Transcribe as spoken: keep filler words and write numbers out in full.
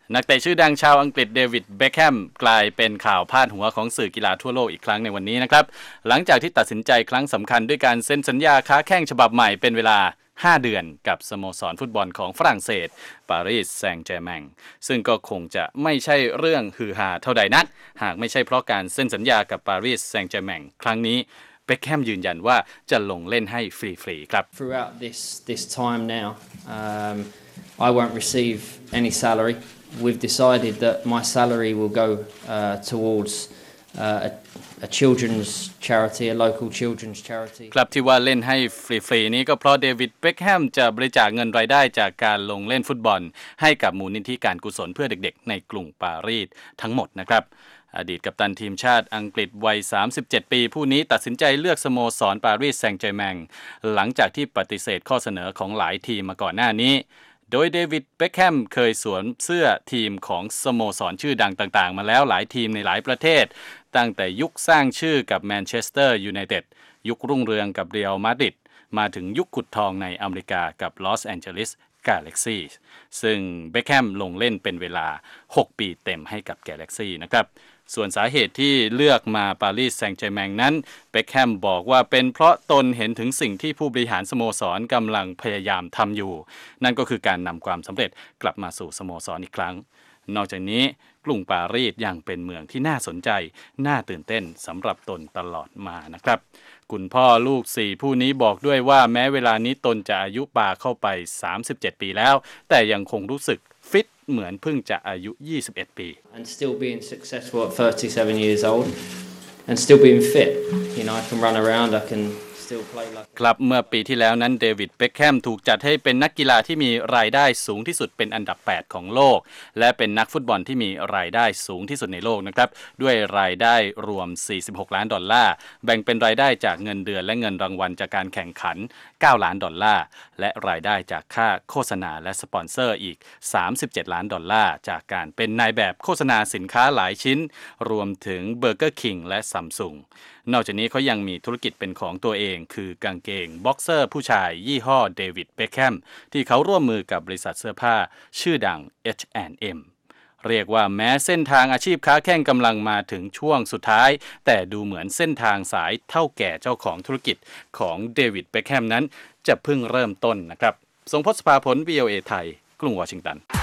นักเตะชื่อดังชาวอังกฤษเดวิดเบคแฮมกลายเป็นข่าวพาดหัวของสื่อกีฬาทั่วโลกอีกครั้งในวันนี้นะครับหลังจากที่ตัดสินใจครั้งสำคัญด้วยการเซ็นสัญญาค้าแข้งฉบับใหม่เป็นเวลาห้าเดือนกับสโมสรฟุตบอลของฝรั่งเศสปารีสแซงต์แชร์แมงซึ่งก็คงจะไม่ใช่เรื่องฮือฮาเท่าใดนักหากไม่ใช่เพราะการเซ็นสัญญากับปารีสแซงต์แชร์แมงครั้งนี้เบคแฮมยืนยันว่าจะลงเล่นให้ฟรีๆครับ Throughout this this time now um, I won't receive any salary. We've decided that my salary will go uh, towards uh, a, a children's charity, a local children's charity. ครับที่ว่าเล่นให้ฟรีๆนี้ก็เพราะเดวิดเบคแฮมจะบริจาคเงินรายได้จากการลงเล่นฟุตบอลให้กับมูลนิธิการกุศลเพื่อเด็กๆในกรุงปารีสทั้งหมดนะครับอดีตกัปตันทีมชาติอังกฤษวัยสามสิบเจ็ดปีผู้นี้ตัดสินใจเลือกสโมสรปารีสแซงต์แชร์แมงหลังจากที่ปฏิเสธข้อเสนอของหลายทีมมาก่อนหน้านี้โดยเดวิดเบคแฮมเคยสวมเสื้อทีมของสโมสรชื่อดังต่างๆมาแล้วหลายทีมในหลายประเทศตั้งแต่ยุคสร้างชื่อกับแมนเชสเตอร์ยูไนเต็ดยุครุ่งเรืองกับเรอัลมาดริดมาถึงยุคขุดทองในอเมริกากับลอสแอนเจลิสกาแล็กซี่ซึ่งเบคแฮมลงเล่นเป็นเวลาหกปีเต็มให้กับกาแล็กซี่นะครับส่วนสาเหตุที่เลือกมาปารีสแซงต์แชร์แมงนั้นเบคแฮมบอกว่าเป็นเพราะตนเห็นถึงสิ่งที่ผู้บริหารสโมสรกำลังพยายามทำอยู่นั่นก็คือการนำความสำเร็จกลับมาสู่สโมสรอีกครั้งนอกจากนี้กรุงปารีสยังเป็นเมืองที่น่าสนใจน่าตื่นเต้นสำหรับตนตลอดมานะครับคุณพ่อลูกสี่ผู้นี้บอกด้วยว่าแม้เวลานี้ตนจะอายุป่าเข้าไปสามสิบเจ็ดปีแล้วแต่ยังคงรู้สึกฟิตเหมือนเพิ่งจะอายุยี่สิบเอ็ดปี And still being successful at thirty-seven years old and still being fit. You know, I can run around, I can still play like ครับเมื่อปีที่แล้วนั้นเดวิดเบคแฮมถูกจัดให้เป็นนักกีฬาที่มีรายได้สูงที่สุดเป็นอันดับแปดของโลกและเป็นนักฟุตบอลที่มีรายได้สูงที่สุดในโลกนะครับด้วยรายได้รวมสี่สิบหกล้านดอลลาร์แบ่งเป็นรายได้จากเงินเดือนและเงินรางวัลจากการแข่งขันเก้าล้านดอลลาร์และรายได้จากค่าโฆษณาและสปอนเซอร์อีกสามสิบเจ็ดล้านดอลลาร์จากการเป็นนายแบบโฆษณาสินค้าหลายชิ้นรวมถึงเบอร์เกอร์คิงและซัมซุงนอกจากนี้เขายังมีธุรกิจเป็นของตัวเองคือกางเกงบ็อกเซอร์ผู้ชายยี่ห้อเดวิดเบคแฮมที่เขาร่วมมือกับบริษัทเสื้อผ้าชื่อดัง เอช แอนด์ เอ็ม เรียกว่าแม้เส้นทางอาชีพค้าแข้งกำลังมาถึงช่วงสุดท้ายแต่ดูเหมือนเส้นทางสายเท่าแก่เจ้าของธุรกิจของเดวิดเบคแฮมนั้นจะเพิ่งเริ่มต้นนะครับทรงพจน์ สภาผล วี โอ เอ ไทยกรุงวอชิงตัน